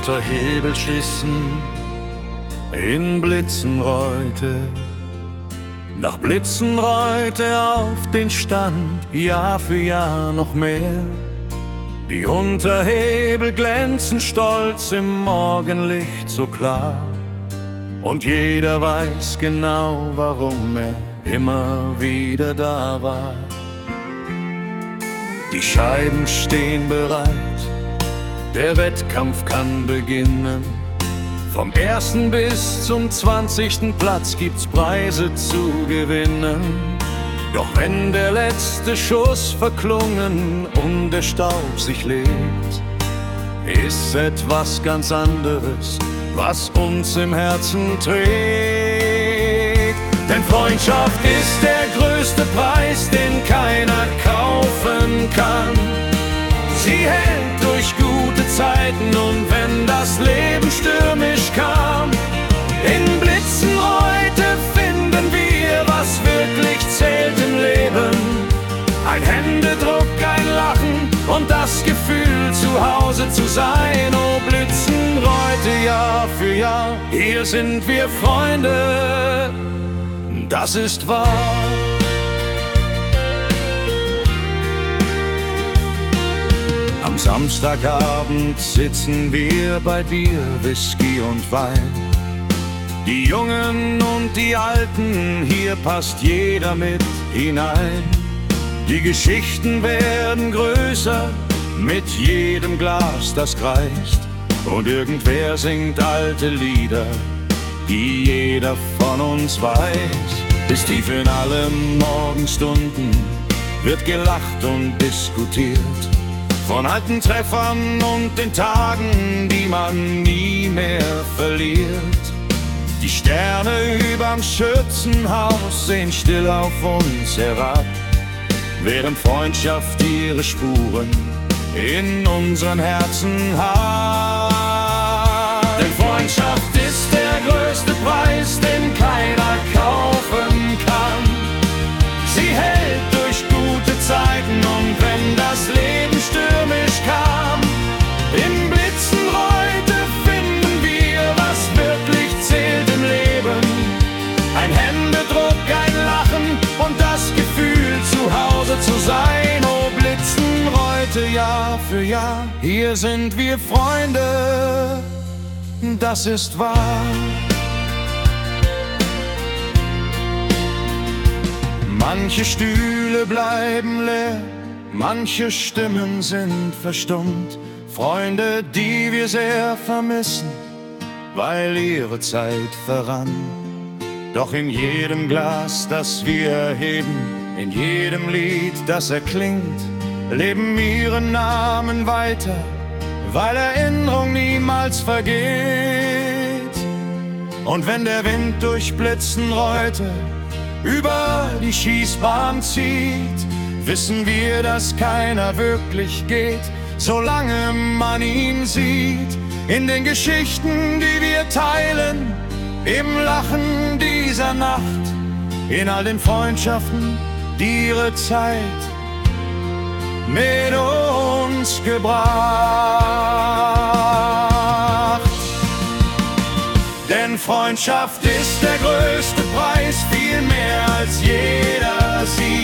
unter Hebelschüssen in Blitzenreute. Nach Blitzenreute auf den Stand, Jahr für Jahr noch mehr. Die Unterhebel glänzen stolz im Morgenlicht so klar. Und jeder weiß genau, warum er immer wieder da war. Die Scheiben stehen bereit, der Wettkampf kann beginnen. Vom 1. bis zum 20. Platz gibt's Preise zu gewinnen. Doch wenn der letzte Schuss verklungen und der Staub sich legt, ist etwas ganz anderes, was uns im Herzen trägt. Denn Freundschaft ist der größte Preis, den keiner kaufen kann. Sie hält durch gute Zeiten und wenn das Leben stürmisch kam. In Blitzenreute finden wir, was wirklich zählt im Leben. Ein Händedruck, ein Lachen und das Gefühl, zu Hause zu sein. Oh Blitzenreute, Jahr für Jahr, hier sind wir Freunde, das ist wahr. Am Samstagabend sitzen wir bei Bier, Whisky und Wein. Die Jungen und die Alten, hier passt jeder mit hinein. Die Geschichten werden größer mit jedem Glas, das kreist. Und irgendwer singt alte Lieder, die jeder von uns weiß. Bis tief in alle Morgenstunden wird gelacht und diskutiert. Von alten Treffern und den Tagen, die man nie mehr verliert. Die Sterne überm Schützenhaus sehen still auf uns herab, während Freundschaft ihre Spuren in unseren Herzen hat. Denn Freundschaft ist der größte Preis, den keiner kaufen kann. Sie hält durch gute Zeiten und wenn das Leben stürmisch kam. In Blitzenreute finden wir, was wirklich zählt im Leben. Ein Händedruck, ein Lachen und das Gefühl, zu Hause zu sein. Oh Blitzenreute, Jahr für Jahr, hier sind wir Freunde, das ist wahr. Manche Stühle bleiben leer, manche Stimmen sind verstummt. Freunde, die wir sehr vermissen, weil ihre Zeit verrann. Doch in jedem Glas, das wir erheben, in jedem Lied, das erklingt, leben ihre Namen weiter, weil Erinnerung niemals vergeht. Und wenn der Wind durch Blitzenreute über die Schießbahn zieht, wissen wir, dass keiner wirklich geht, solange man ihn sieht. In den Geschichten, die wir teilen, im Lachen dieser Nacht, in all den Freundschaften, die ihre Zeit mit uns gebracht. Denn Freundschaft ist der größte Preis, viel mehr als jeder sieht.